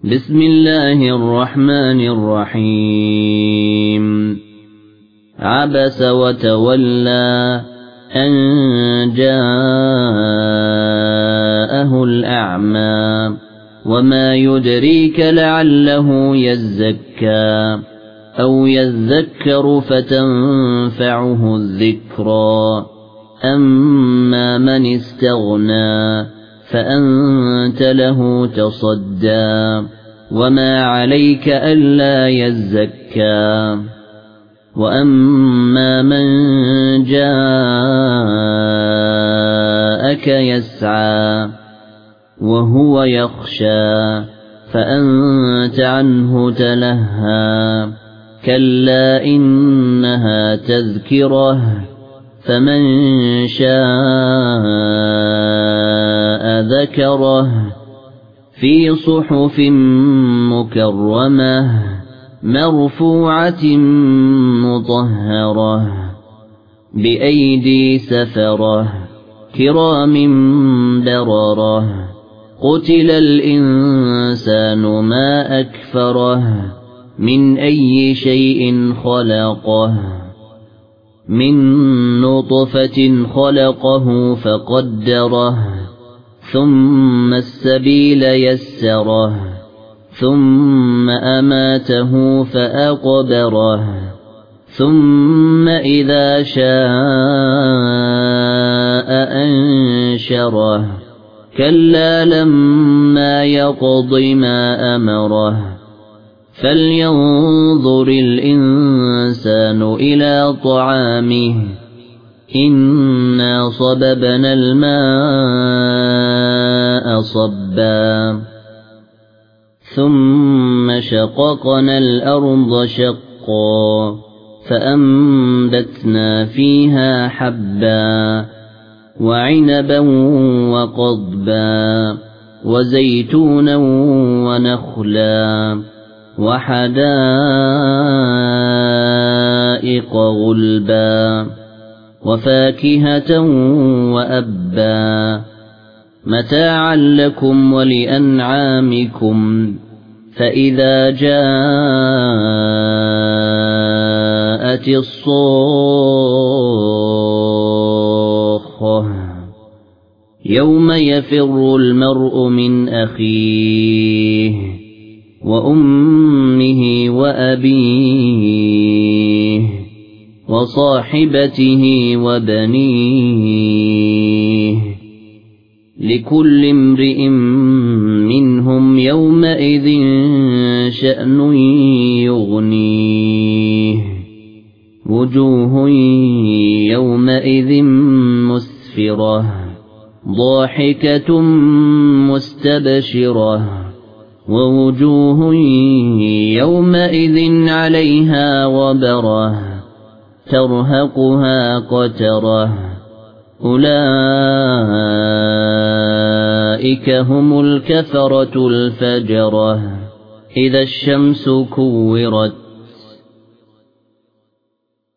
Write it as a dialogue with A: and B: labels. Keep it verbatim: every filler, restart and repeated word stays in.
A: بسم الله الرحمن الرحيم عبس وتولى أن جاءه الأعمى وما يدريك لعله يزكى أو يذكر فتنفعه الذكرى أما من استغنى فأنت له تصدى وما عليك ألا يزكى وأما من جاءك يسعى وهو يخشى فأنت عنه تلهى كلا إنها تذكرة فمن شاء ذكره في صحف مكرمة مرفوعة مطهرة بأيدي سفرة كرام بررة قتل الإنسان ما أكفره من أي شيء خلقه من نطفة خلقه فقدره ثم السبيل يسره ثم أماته فأقبره ثم إذا شاء أنشره كلا لما يقض ما أمره فلينظر الإنسان إلى طعامه إنا صببنا الماء صبا ثم شققنا الأرض شقا فأنبتنا فيها حبا وعنبا وقضبا وزيتونا ونخلا وحدائق غلبا وفاكهة وأبا متاعا لكم ولأنعامكم فإذا جاءت الصاخة يوم يفر المرء من أخيه وأمه وأبيه وصاحبته وبنيه لكل امرئ منهم يومئذ شأن يغنيه وجوه يومئذ مسفرة ضاحكة مستبشرة ووجوه يومئذ عليها غبرة ترهقها قترة أولئك هم الكفرة الفجرة إذا الشمس كورت